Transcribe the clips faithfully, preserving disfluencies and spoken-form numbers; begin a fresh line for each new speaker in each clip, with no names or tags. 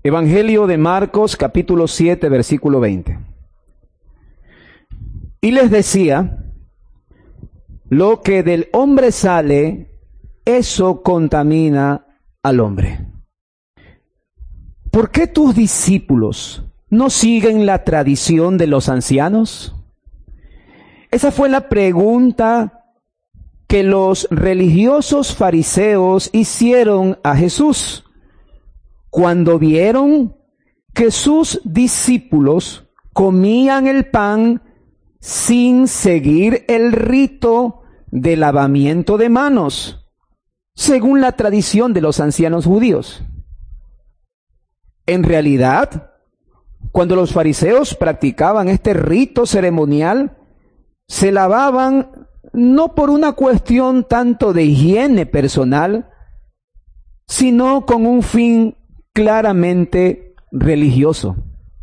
Evangelio de Marcos, capítulo siete, versículo veinte. Y les decía, lo que del hombre sale, eso contamina al hombre. ¿Por qué tus discípulos no siguen la tradición de los ancianos? Esa fue la pregunta que los religiosos fariseos hicieron a Jesús cuando vieron que sus discípulos comían el pan sin seguir el rito de lavamiento de manos, según la tradición de los ancianos judíos. En realidad, cuando los fariseos practicaban este rito ceremonial, se lavaban no por una cuestión tanto de higiene personal, sino con un fin claramente religioso.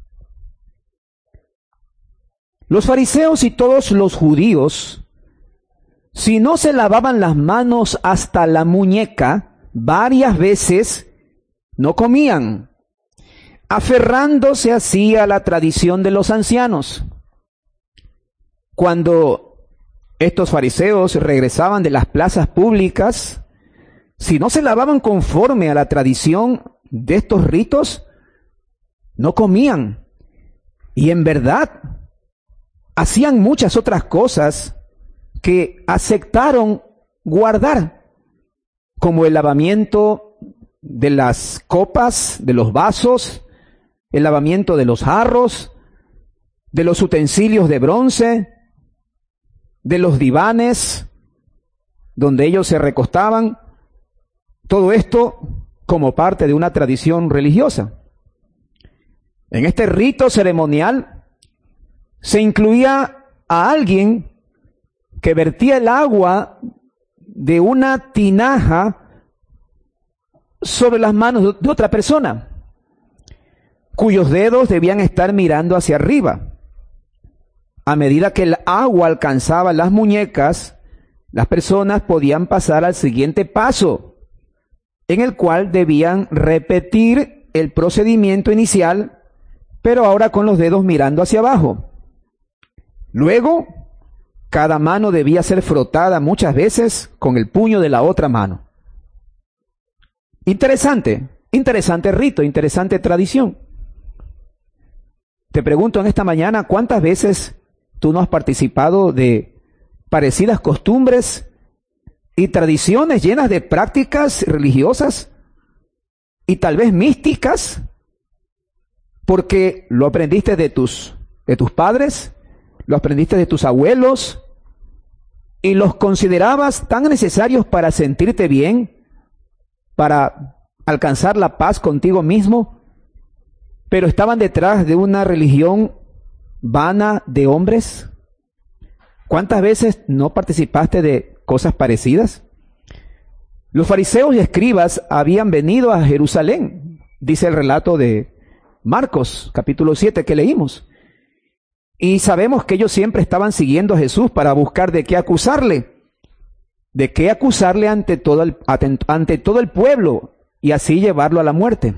Los fariseos y todos los judíos, si no se lavaban las manos hasta la muñeca varias veces, no comían, aferrándose así a la tradición de los ancianos. Cuando estos fariseos regresaban de las plazas públicas, si no se lavaban conforme a la tradición de estos ritos, no comían. Y en verdad, hacían muchas otras cosas que aceptaron guardar, como el lavamiento de las copas, de los vasos, el lavamiento de los jarros, de los utensilios de bronce, de los divanes donde ellos se recostaban, todo esto como parte de una tradición religiosa. En este rito ceremonial se incluía a alguien que vertía el agua de una tinaja sobre las manos de otra persona, cuyos dedos debían estar mirando hacia arriba. A medida que el agua alcanzaba las muñecas, las personas podían pasar al siguiente paso, en el cual debían repetir el procedimiento inicial, pero ahora con los dedos mirando hacia abajo. Luego, cada mano debía ser frotada muchas veces con el puño de la otra mano. Interesante, interesante rito, interesante tradición. Te pregunto en esta mañana, ¿cuántas veces tú no has participado de parecidas costumbres y tradiciones llenas de prácticas religiosas y tal vez místicas? Porque lo aprendiste de tus, de tus padres, lo aprendiste de tus abuelos y los considerabas tan necesarios para sentirte bien, para alcanzar la paz contigo mismo, pero estaban detrás de una religión vana de hombres. ¿Cuántas veces no participaste de cosas parecidas? Los fariseos y escribas habían venido a Jerusalén, dice el relato de Marcos, capítulo siete que leímos. Y sabemos que ellos siempre estaban siguiendo a Jesús para buscar de qué acusarle, de qué acusarle ante todo el, ante todo el pueblo y así llevarlo a la muerte.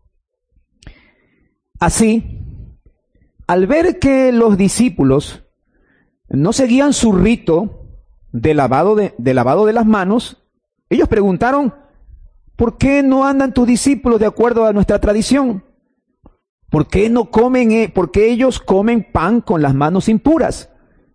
Así, al ver que los discípulos no seguían su rito de lavado de, de lavado de las manos, ellos preguntaron, ¿por qué no andan tus discípulos de acuerdo a nuestra tradición? ¿Por qué no comen, por qué ellos comen pan con las manos impuras?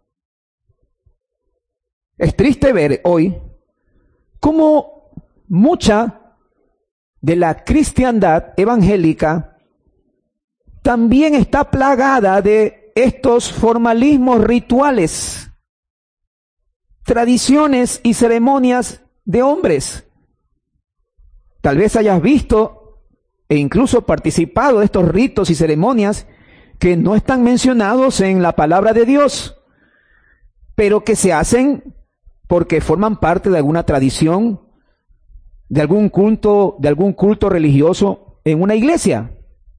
Es triste ver hoy cómo mucha de la cristiandad evangélica también está plagada de estos formalismos rituales, tradiciones y ceremonias de hombres. Tal vez hayas visto e incluso participado de estos ritos y ceremonias que no están mencionados en la palabra de Dios, pero que se hacen porque forman parte de alguna tradición, de algún culto, de algún culto religioso en una iglesia.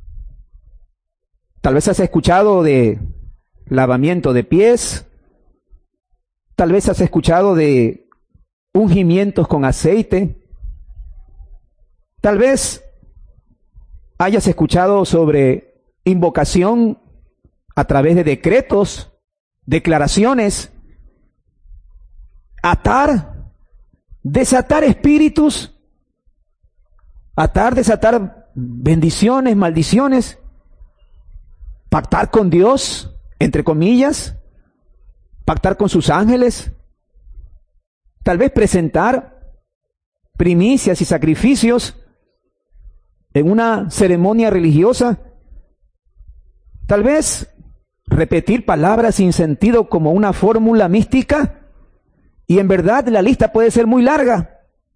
Tal vez has escuchado de lavamiento de pies, tal vez has escuchado de ungimientos con aceite, tal vez hayas escuchado sobre invocación a través de decretos, declaraciones, atar, desatar espíritus, atar, desatar bendiciones, maldiciones, pactar con Dios, entre comillas, pactar con sus ángeles, tal vez presentar primicias y sacrificios en una ceremonia religiosa, tal vez repetir palabras sin sentido como una fórmula mística, y en verdad la lista puede ser muy larga.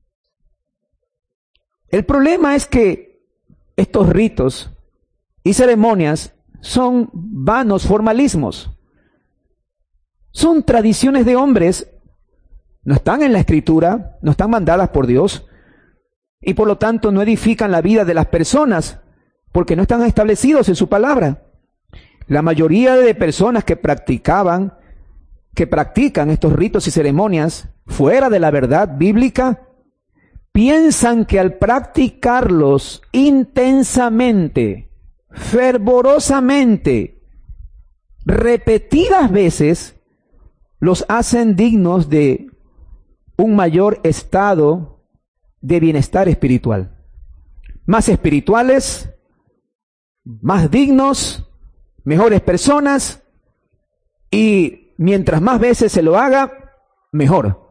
El problema es que estos ritos y ceremonias son vanos formalismos, son tradiciones de hombres, no están en la Escritura, no están mandadas por Dios, y por lo tanto no edifican la vida de las personas, porque no están establecidos en su palabra. La mayoría de personas que practicaban, que practican estos ritos y ceremonias fuera de la verdad bíblica, piensan que al practicarlos intensamente, fervorosamente, repetidas veces, los hacen dignos de un mayor estado de bienestar espiritual. Más espirituales, más dignos, mejores personas, y mientras más veces se lo haga, mejor.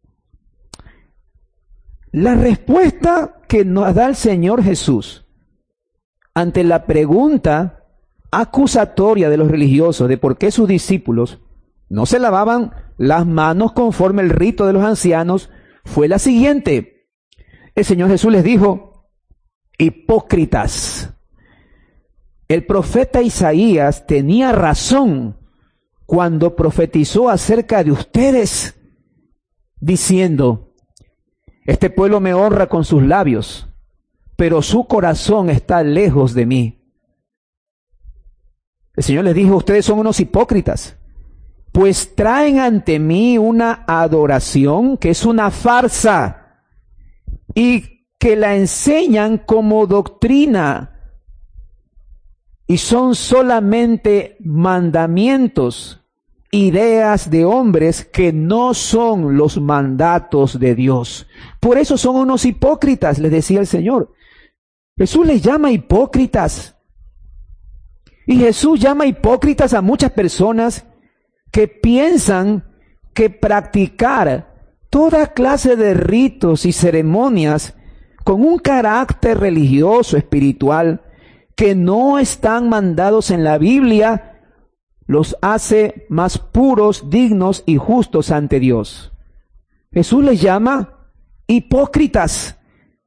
La respuesta que nos da el Señor Jesús ante la pregunta acusatoria de los religiosos de por qué sus discípulos no se lavaban las manos conforme el rito de los ancianos fue la siguiente. El Señor Jesús les dijo: hipócritas. El profeta Isaías tenía razón cuando profetizó acerca de ustedes, diciendo: este pueblo me honra con sus labios, pero su corazón está lejos de mí. El Señor les dijo: ustedes son unos hipócritas, pues traen ante mí una adoración que es una farsa y que la enseñan como doctrina, y son solamente mandamientos, ideas de hombres que no son los mandatos de Dios. Por eso son unos hipócritas, les decía el Señor. Jesús les llama hipócritas. Y Jesús llama hipócritas a muchas personas que piensan que practicar toda clase de ritos y ceremonias con un carácter religioso, espiritual, que no están mandados en la Biblia, los hace más puros, dignos y justos ante Dios. Jesús les llama hipócritas.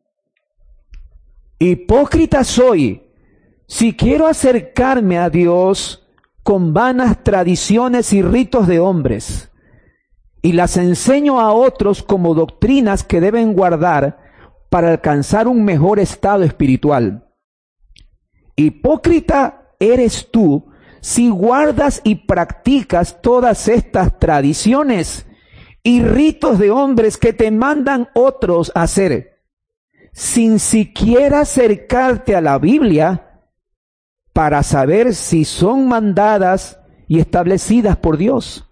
Hipócrita soy si quiero acercarme a Dios con vanas tradiciones y ritos de hombres, y las enseño a otros como doctrinas que deben guardar para alcanzar un mejor estado espiritual. Hipócrita eres tú si guardas y practicas todas estas tradiciones y ritos de hombres que te mandan otros a hacer, sin siquiera acercarte a la Biblia para saber si son mandadas y establecidas por Dios.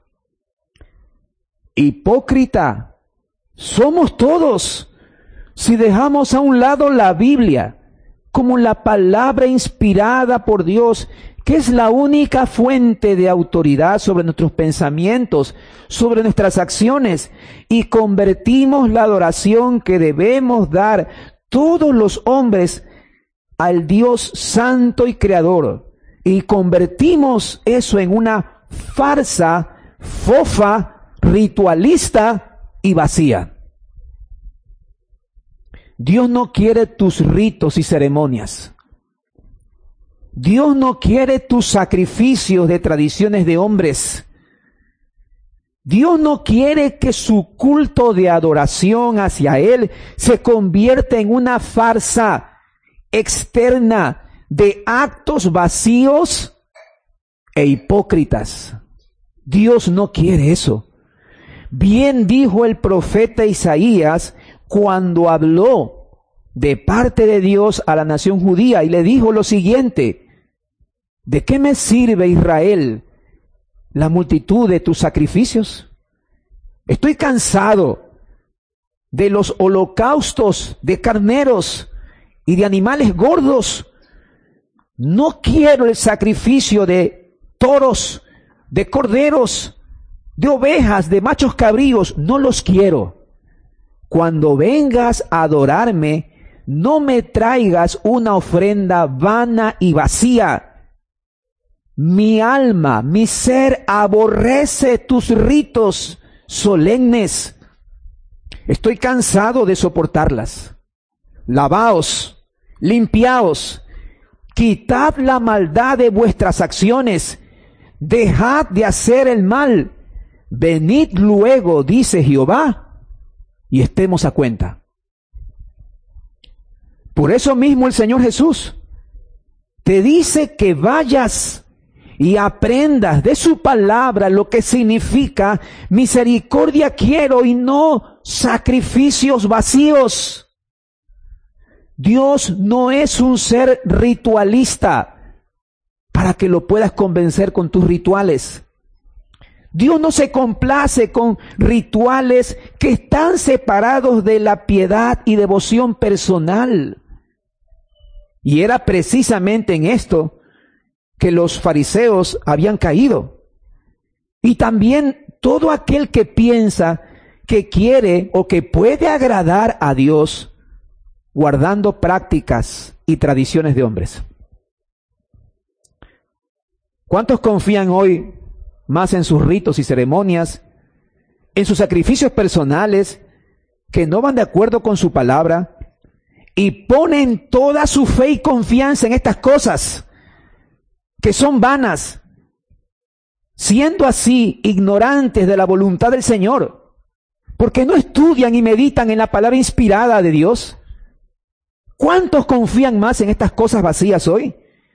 Hipócrita somos todos si dejamos a un lado la Biblia como la palabra inspirada por Dios, que es la única fuente de autoridad sobre nuestros pensamientos, sobre nuestras acciones, y convertimos la adoración que debemos dar todos los hombres al Dios santo y creador, y convertimos eso en una farsa, fofa, ritualista y vacía. Dios no quiere tus ritos y ceremonias. Dios no quiere tus sacrificios de tradiciones de hombres. Dios no quiere que su culto de adoración hacia Él se convierta en una farsa externa de actos vacíos e hipócritas. Dios no quiere eso. Bien dijo el profeta Isaías cuando habló de parte de Dios a la nación judía y le dijo lo siguiente: ¿de qué me sirve, Israel, la multitud de tus sacrificios? Estoy cansado de los holocaustos de carneros y de animales gordos. No quiero el sacrificio de toros, de corderos, de ovejas, de machos cabríos. No los quiero. Cuando vengas a adorarme, no me traigas una ofrenda vana y vacía. Mi alma, mi ser aborrece tus ritos solemnes. Estoy cansado de soportarlas. Lavaos, limpiaos, quitad la maldad de vuestras acciones, dejad de hacer el mal. Venid luego, dice Jehová, y estemos a cuenta. Por eso mismo el Señor Jesús te dice que vayas y aprendas de su palabra lo que significa misericordia quiero y no sacrificios vacíos. Dios no es un ser ritualista para que lo puedas convencer con tus rituales. Dios no se complace con rituales que están separados de la piedad y devoción personal. Y era precisamente en esto que los fariseos habían caído. Y también todo aquel que piensa que quiere o que puede agradar a Dios guardando prácticas y tradiciones de hombres. ¿Cuántos confían hoy más en sus ritos y ceremonias, en sus sacrificios personales que no van de acuerdo con su palabra y ponen toda su fe y confianza en estas cosas que son vanas, siendo así ignorantes de la voluntad del Señor, porque no estudian y meditan en la palabra inspirada de Dios? ¿Cuántos confían más en estas cosas vacías hoy?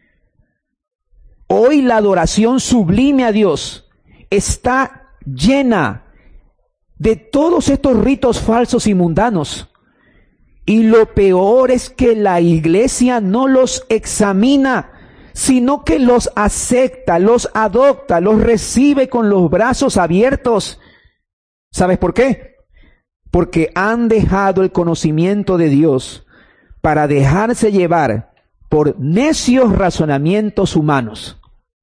Hoy la adoración sublime a Dios está llena de todos estos ritos falsos y mundanos. Y lo peor es que la iglesia no los examina, sino que los acepta, los adopta, los recibe con los brazos abiertos. ¿Sabes por qué? Porque han dejado el conocimiento de Dios para dejarse llevar por necios razonamientos humanos.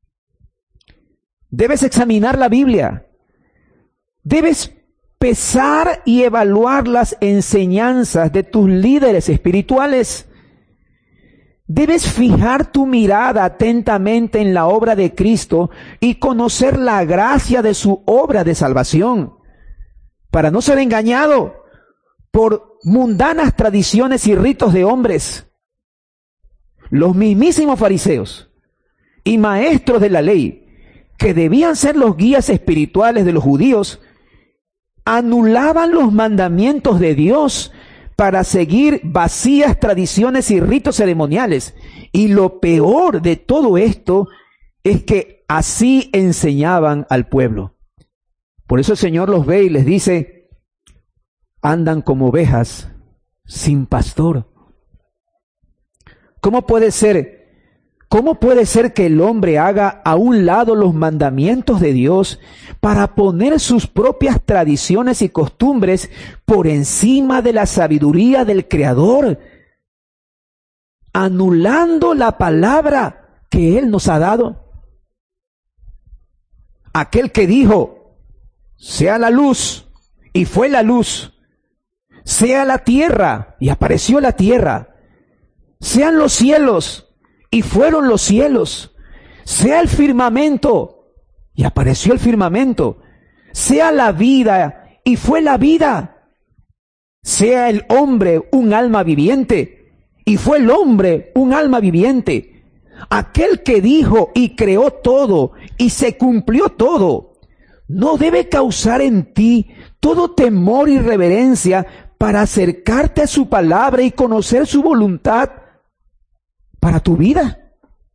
Debes examinar la Biblia. Debes pesar y evaluar las enseñanzas de tus líderes espirituales. Debes fijar tu mirada atentamente en la obra de Cristo y conocer la gracia de su obra de salvación, para no ser engañado por mundanas tradiciones y ritos de hombres. Los mismísimos fariseos y maestros de la ley, que debían ser los guías espirituales de los judíos, anulaban los mandamientos de Dios para seguir vacías tradiciones y ritos ceremoniales. Y lo peor de todo esto es que así enseñaban al pueblo. Por eso el Señor los ve y les dice: andan como ovejas sin pastor. ¿Cómo puede ser? ¿Cómo puede ser que el hombre haga a un lado los mandamientos de Dios para poner sus propias tradiciones y costumbres por encima de la sabiduría del Creador, anulando la palabra que Él nos ha dado? Aquel que dijo: sea la luz, y fue la luz; sea la tierra, y apareció la tierra; sean los cielos, y fueron los cielos; sea el firmamento, y apareció el firmamento; sea la vida, y fue la vida; sea el hombre un alma viviente, y fue el hombre un alma viviente. Aquel que dijo y creó todo, y se cumplió todo, no debe causar en ti todo temor y reverencia para acercarte a su palabra y conocer su voluntad para tu vida.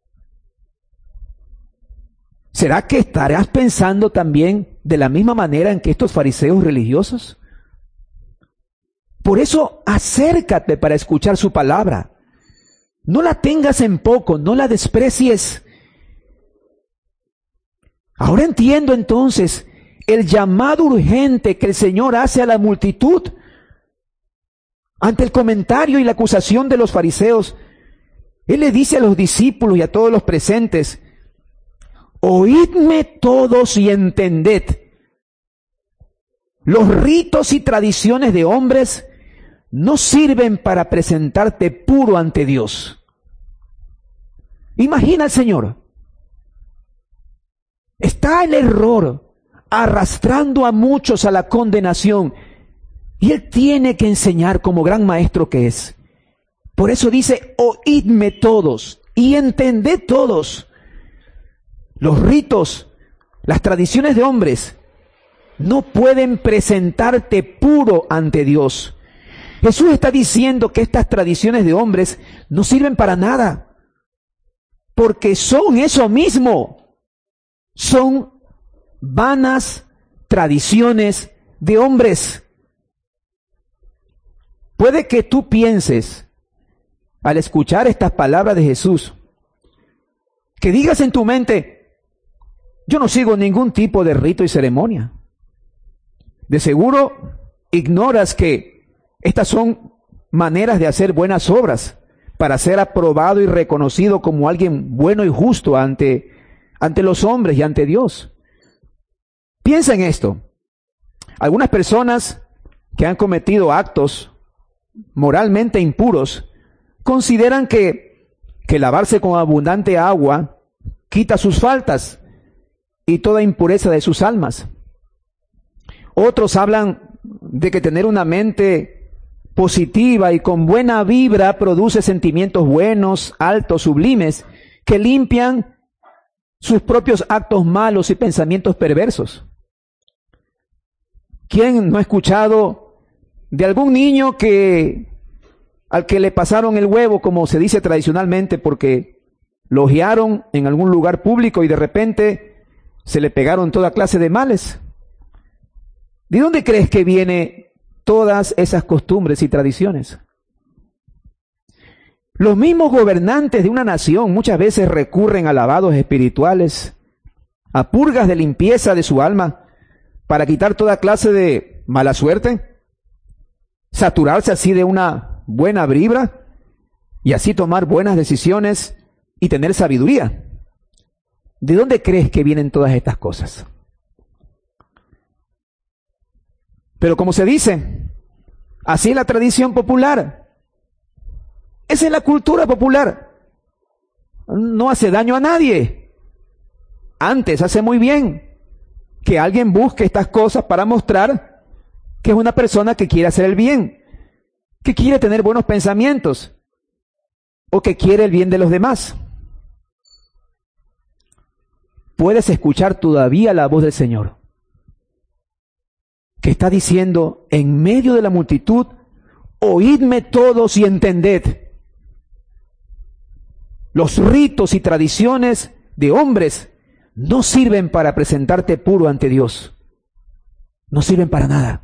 ¿Será que estarás pensando también de la misma manera en que estos fariseos religiosos? Por eso acércate para escuchar su palabra. No la tengas en poco, no la desprecies. Ahora entiendo entonces el llamado urgente que el Señor hace a la multitud. Ante el comentario y la acusación de los fariseos, Él le dice a los discípulos y a todos los presentes: oídme todos y entended. Los ritos y tradiciones de hombres no sirven para presentarte puro ante Dios. Imagina al Señor. Está el error arrastrando a muchos a la condenación y Él tiene que enseñar como gran maestro que es. Por eso dice: oídme todos y entended todos. Los ritos, las tradiciones de hombres no pueden presentarte puro ante Dios. Jesús está diciendo que estas tradiciones de hombres no sirven para nada, porque son eso mismo, son vanas tradiciones de hombres. Puede que tú pienses, al escuchar estas palabras de Jesús, que digas en tu mente: yo no sigo ningún tipo de rito y ceremonia. De seguro ignoras que estas son maneras de hacer buenas obras para ser aprobado y reconocido como alguien bueno y justo ante, ante los hombres y ante Dios. Piensa en esto. Algunas personas que han cometido actos moralmente impuros consideran que, que lavarse con abundante agua quita sus faltas y toda impureza de sus almas. Otros hablan de que tener una mente positiva y con buena vibra produce sentimientos buenos, altos, sublimes, que limpian sus propios actos malos y pensamientos perversos. ¿Quién no ha escuchado de algún niño que al que le pasaron el huevo, como se dice tradicionalmente, porque lo ojearon en algún lugar público y de repente se le pegaron toda clase de males? ¿De dónde crees que vienen todas esas costumbres y tradiciones? Los mismos gobernantes de una nación muchas veces recurren a lavados espirituales, a purgas de limpieza de su alma, para quitar toda clase de mala suerte, saturarse así de una buena vibra y así tomar buenas decisiones y tener sabiduría. ¿De dónde crees que vienen todas estas cosas? Pero como se dice, así es la tradición popular. Esa es la cultura popular. No hace daño a nadie. Antes hace muy bien que alguien busque estas cosas para mostrar que es una persona que quiere hacer el bien, que quiere tener buenos pensamientos o que quiere el bien de los demás. Puedes escuchar todavía la voz del Señor, que está diciendo en medio de la multitud: oídme todos y entended. Los ritos y tradiciones de hombres no sirven para presentarte puro ante Dios. No sirven para nada.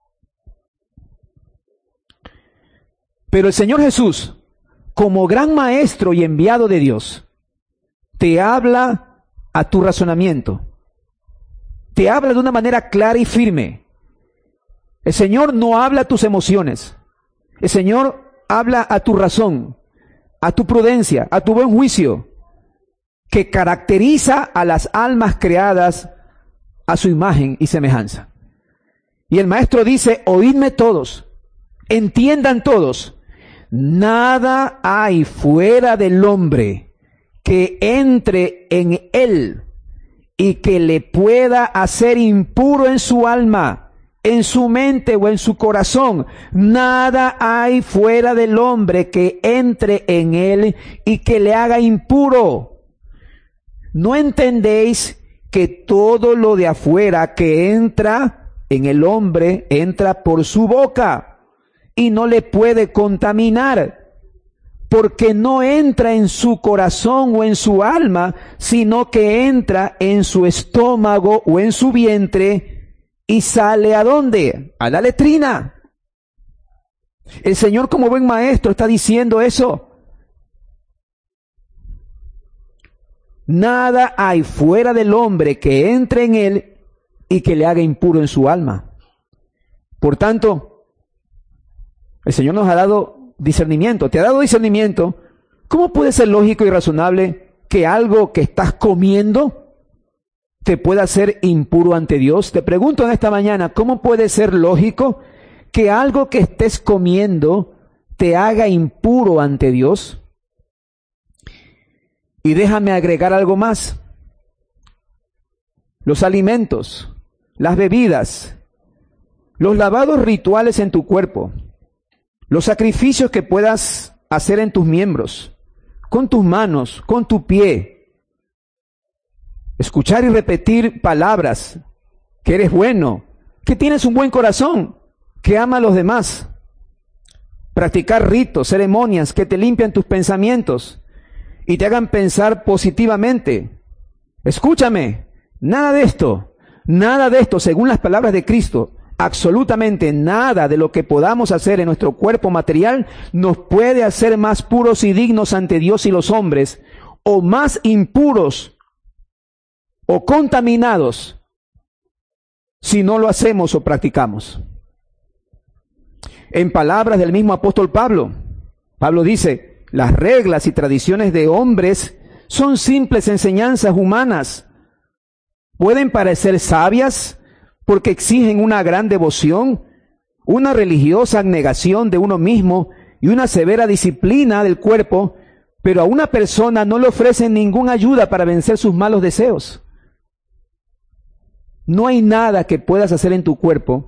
Pero el Señor Jesús, como gran maestro y enviado de Dios, te habla a tu razonamiento. Te habla de una manera clara y firme. El Señor no habla a tus emociones. El Señor habla a tu razón, a tu prudencia, a tu buen juicio, que caracteriza a las almas creadas a su imagen y semejanza. Y el Maestro dice: oídme todos, entiendan todos, nada hay fuera del hombre que entre en él y que le pueda hacer impuro en su alma, en su mente o en su corazón. Nada hay fuera del hombre que entre en él y que le haga impuro. ¿No entendéis que todo lo de afuera que entra en el hombre entra por su boca y no le puede contaminar? Porque no entra en su corazón o en su alma, sino que entra en su estómago o en su vientre y sale ¿a dónde? A la letrina. El Señor, como buen maestro, está diciendo eso. Nada hay fuera del hombre que entre en él y que le haga impuro en su alma. Por tanto, el Señor nos ha dado discernimiento. Te ha dado discernimiento. ¿Cómo puede ser lógico y razonable que algo que estás comiendo te pueda hacer impuro ante Dios? Te pregunto en esta mañana, ¿cómo puede ser lógico que algo que estés comiendo te haga impuro ante Dios? Y déjame agregar algo más. Los alimentos, las bebidas, los lavados rituales en tu cuerpo, los sacrificios que puedas hacer en tus miembros, con tus manos, con tu pie, escuchar y repetir palabras, que eres bueno, que tienes un buen corazón, que ama a los demás, practicar ritos, ceremonias que te limpian tus pensamientos y te hagan pensar positivamente. Escúchame, nada de esto, nada de esto, según las palabras de Cristo, absolutamente nada de lo que podamos hacer en nuestro cuerpo material nos puede hacer más puros y dignos ante Dios y los hombres, o más impuros o contaminados si no lo hacemos o practicamos. En palabras del mismo apóstol Pablo, Pablo dice: las reglas y tradiciones de hombres son simples enseñanzas humanas. Pueden parecer sabias porque exigen una gran devoción, una religiosa abnegación de uno mismo y una severa disciplina del cuerpo, pero a una persona no le ofrecen ninguna ayuda para vencer sus malos deseos. No hay nada que puedas hacer en tu cuerpo,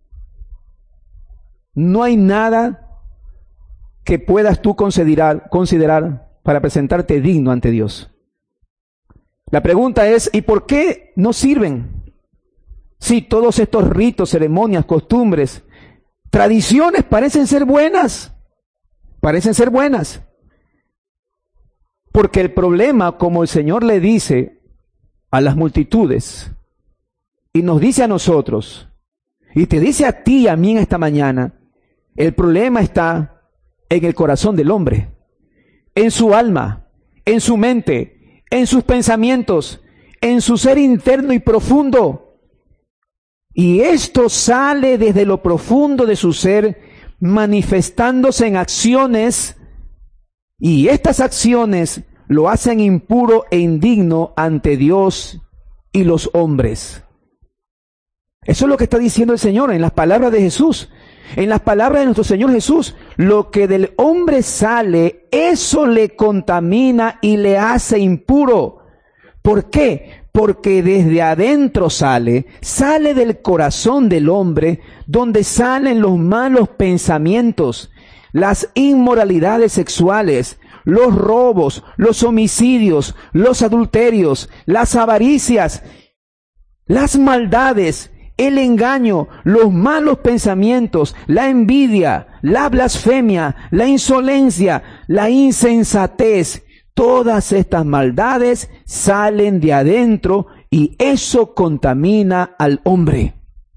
no hay nada que puedas tú considerar, considerar para presentarte digno ante Dios. La pregunta es, ¿y por qué no sirven? Si todos estos ritos, ceremonias, costumbres, tradiciones parecen ser buenas, parecen ser buenas. Porque el problema, como el Señor le dice a las multitudes, y nos dice a nosotros, y te dice a ti y a mí en esta mañana, el problema está en el corazón del hombre, en su alma, en su mente, en sus pensamientos, en su ser interno y profundo. Y esto sale desde lo profundo de su ser, manifestándose en acciones, y estas acciones lo hacen impuro e indigno ante Dios y los hombres. Eso es lo que está diciendo el Señor en las palabras de Jesús. En las palabras de nuestro Señor Jesús, lo que del hombre sale, eso le contamina y le hace impuro. ¿Por qué? Porque desde adentro sale, sale del corazón del hombre, donde salen los malos pensamientos, las inmoralidades sexuales, los robos, los homicidios, los adulterios, las avaricias, las maldades, el engaño, los malos pensamientos, la envidia, la blasfemia, la insolencia, la insensatez. Todas estas maldades salen de adentro y eso contamina al hombre.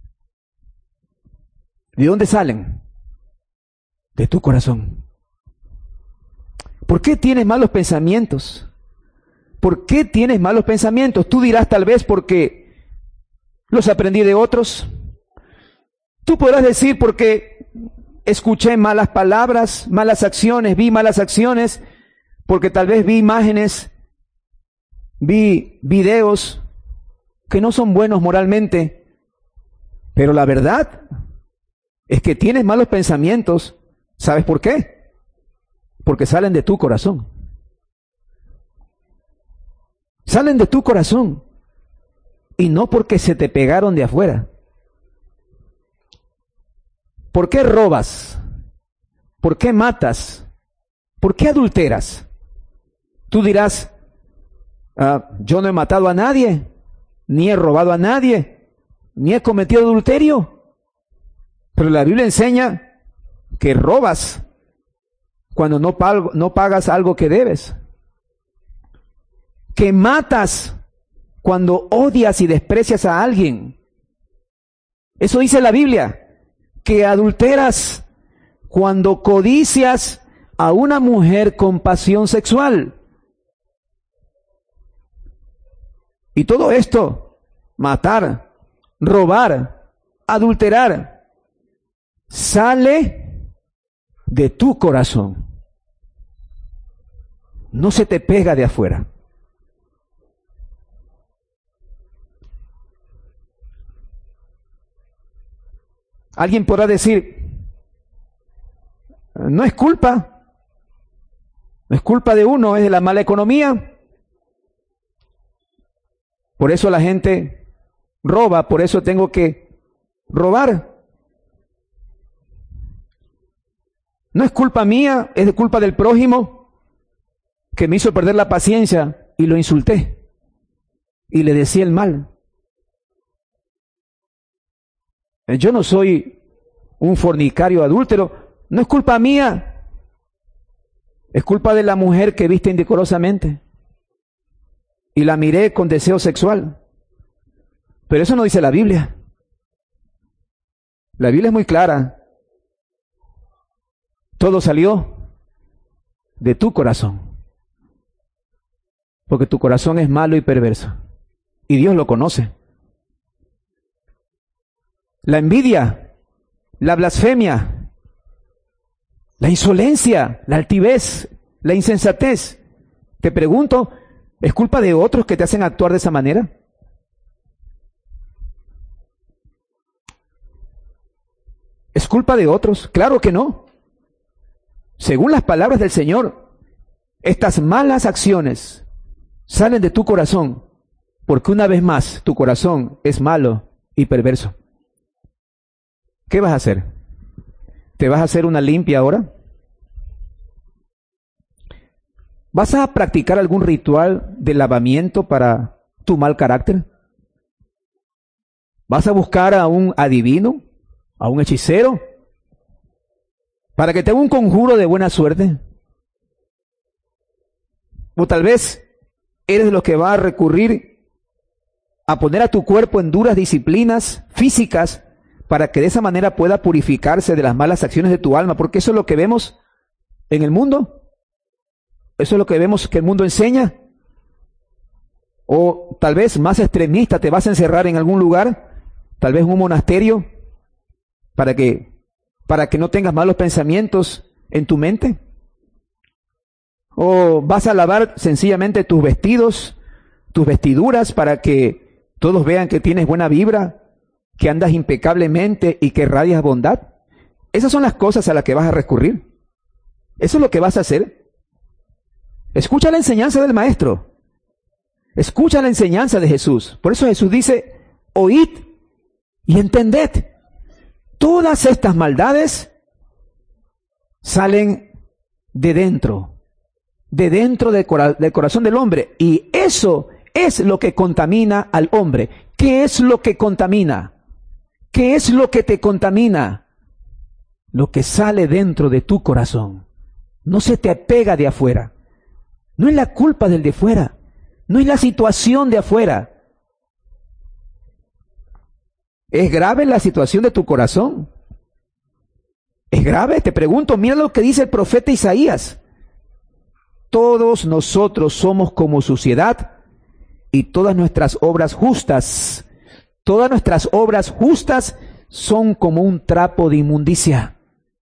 ¿De dónde salen? De tu corazón. ¿Por qué tienes malos pensamientos? ¿Por qué tienes malos pensamientos? Tú dirás tal vez porque los aprendí de otros. Tú podrás decir porque escuché malas palabras, malas acciones, vi malas acciones, porque tal vez vi imágenes, vi videos que no son buenos moralmente. Pero la verdad es que tienes malos pensamientos. ¿Sabes por qué? Porque salen de tu corazón. Salen de tu corazón. Y no porque se te pegaron de afuera. ¿Por qué robas? ¿Por qué matas? ¿Por qué adulteras? Tú dirás, ah, yo no he matado a nadie, ni he robado a nadie, ni he cometido adulterio. Pero la Biblia enseña que robas cuando no, pag- no pagas algo que debes. Que matas cuando odias y desprecias a alguien. Eso dice la Biblia. Que adulteras cuando codicias a una mujer con pasión sexual. Y todo esto, matar, robar, adulterar, sale de tu corazón. No se te pega de afuera. Alguien podrá decir, no es culpa, no es culpa de uno, es de la mala economía. Por eso la gente roba, por eso tengo que robar. No es culpa mía, es de culpa del prójimo que me hizo perder la paciencia y lo insulté y le decía el mal. Yo no soy un fornicario adúltero, no es culpa mía, es culpa de la mujer que viste indecorosamente y la miré con deseo sexual. Pero eso no dice la Biblia. La Biblia es muy clara. Todo salió de tu corazón, porque tu corazón es malo y perverso, y Dios lo conoce. La envidia, la blasfemia, la insolencia, la altivez, la insensatez. Te pregunto, ¿es culpa de otros que te hacen actuar de esa manera? ¿Es culpa de otros? Claro que no. Según las palabras del Señor, estas malas acciones salen de tu corazón, porque una vez más tu corazón es malo y perverso. ¿Qué vas a hacer? ¿Te vas a hacer una limpia ahora? ¿Vas a practicar algún ritual de lavamiento para tu mal carácter? ¿Vas a buscar a un adivino, a un hechicero, para que te haga un conjuro de buena suerte? O tal vez eres de los que va a recurrir a poner a tu cuerpo en duras disciplinas físicas para que de esa manera pueda purificarse de las malas acciones de tu alma, porque eso es lo que vemos en el mundo. Eso es lo que vemos que el mundo enseña. O tal vez más extremista, te vas a encerrar en algún lugar, tal vez en un monasterio, para que, para que no tengas malos pensamientos en tu mente. O vas a lavar sencillamente tus vestidos, tus vestiduras, para que todos vean que tienes buena vibra, que andas impecablemente y que radias bondad. Esas son las cosas a las que vas a recurrir. Eso es lo que vas a hacer. Escucha la enseñanza del Maestro. Escucha la enseñanza de Jesús. Por eso Jesús dice, oíd y entended. Todas estas maldades salen de dentro, de dentro del, cora- del corazón del hombre. Y eso es lo que contamina al hombre. ¿Qué es lo que contamina? ¿Qué es lo que te contamina? Lo que sale dentro de tu corazón. No se te pega de afuera. No es la culpa del de fuera. No es la situación de afuera. ¿Es grave la situación de tu corazón? ¿Es grave? Te pregunto, mira lo que dice el profeta Isaías. Todos nosotros somos como suciedad y todas nuestras obras justas, todas nuestras obras justas son como un trapo de inmundicia.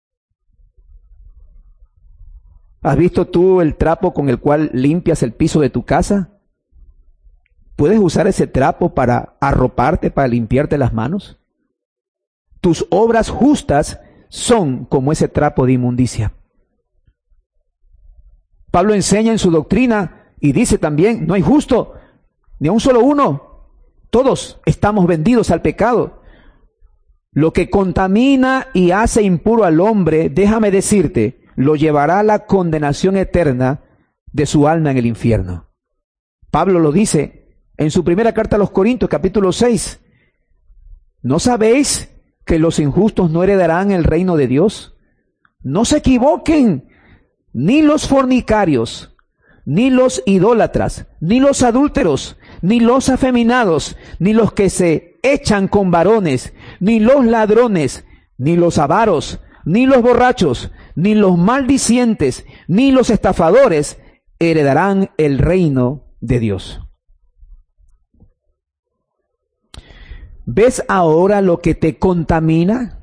¿Has visto tú el trapo con el cual limpias el piso de tu casa? ¿Puedes usar ese trapo para arroparte, para limpiarte las manos? Tus obras justas son como ese trapo de inmundicia. Pablo enseña en su doctrina y dice también, no hay justo, ni a un solo uno. Todos estamos vendidos al pecado. Lo que contamina y hace impuro al hombre, déjame decirte, lo llevará a la condenación eterna de su alma en el infierno. Pablo lo dice en su primera carta a los Corintios, capítulo seis. ¿No sabéis que los injustos no heredarán el reino de Dios? No se equivoquen, ni los fornicarios, ni los idólatras, ni los adúlteros, ni los afeminados, ni los que se echan con varones, ni los ladrones, ni los avaros, ni los borrachos, ni los maldicientes, ni los estafadores heredarán el reino de Dios. ¿Ves ahora lo que te contamina?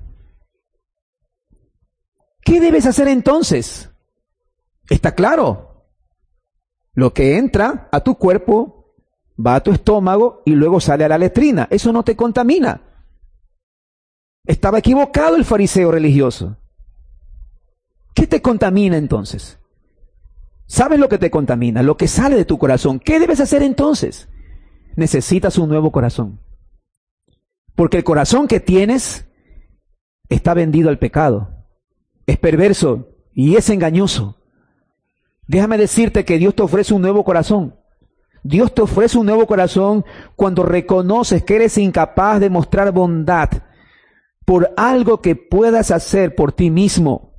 ¿Qué debes hacer entonces? Está claro. Lo que entra a tu cuerpo va a tu estómago y luego sale a la letrina. Eso no te contamina. Estaba equivocado el fariseo religioso. ¿Qué te contamina entonces? ¿Sabes lo que te contamina? Lo que sale de tu corazón. ¿Qué debes hacer entonces? Necesitas un nuevo corazón. Porque el corazón que tienes está vendido al pecado. Es perverso y es engañoso. Déjame decirte que Dios te ofrece un nuevo corazón. Dios te ofrece un nuevo corazón cuando reconoces que eres incapaz de mostrar bondad por algo que puedas hacer por ti mismo.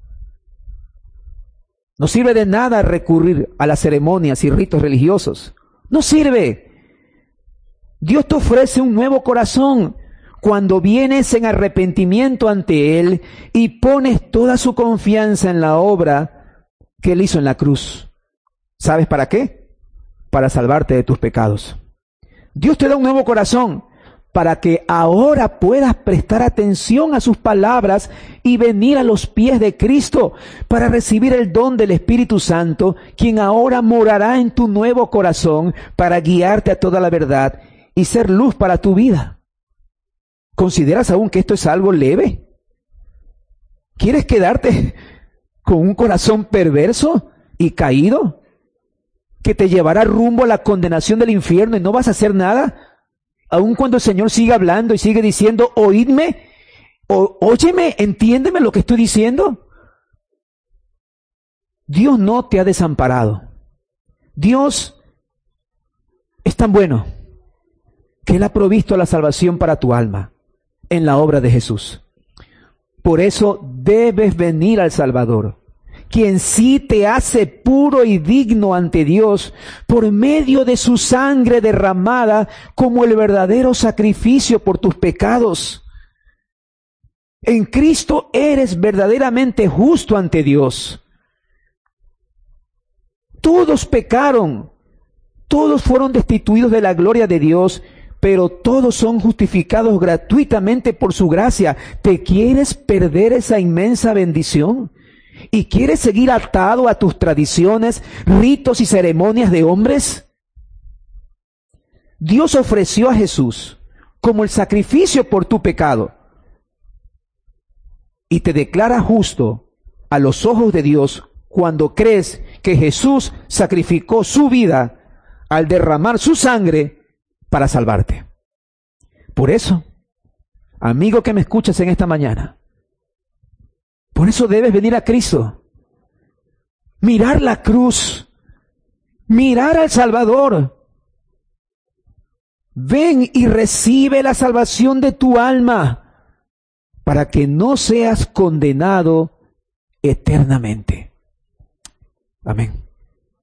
No sirve de nada recurrir a las ceremonias y ritos religiosos. No sirve. Dios te ofrece un nuevo corazón cuando vienes en arrepentimiento ante Él y pones toda su confianza en la obra que Él hizo en la cruz. ¿Sabes para qué? Para salvarte de tus pecados. Dios te da un nuevo corazón para que ahora puedas prestar atención a sus palabras y venir a los pies de Cristo para recibir el don del Espíritu Santo, quien ahora morará en tu nuevo corazón para guiarte a toda la verdad y ser luz para tu vida. ¿Consideras aún que esto es algo leve? ¿Quieres quedarte con un corazón perverso y caído que te llevará rumbo a la condenación del infierno y no vas a hacer nada? Aun cuando el Señor sigue hablando y sigue diciendo, oídme, o, óyeme, entiéndeme lo que estoy diciendo. Dios no te ha desamparado. Dios es tan bueno que Él ha provisto la salvación para tu alma en la obra de Jesús. Por eso debes venir al Salvador, quien sí te hace puro y digno ante Dios por medio de su sangre derramada como el verdadero sacrificio por tus pecados. En Cristo eres verdaderamente justo ante Dios. Todos pecaron, todos fueron destituidos de la gloria de Dios, pero todos son justificados gratuitamente por su gracia. ¿Te quieres perder esa inmensa bendición? ¿Y quieres seguir atado a tus tradiciones, ritos y ceremonias de hombres? Dios ofreció a Jesús como el sacrificio por tu pecado y te declara justo a los ojos de Dios cuando crees que Jesús sacrificó su vida al derramar su sangre para salvarte. Por eso, amigo que me escuchas en esta mañana, por eso debes venir a Cristo, mirar la cruz, mirar al Salvador. Ven y recibe la salvación de tu alma para que no seas condenado eternamente. Amén.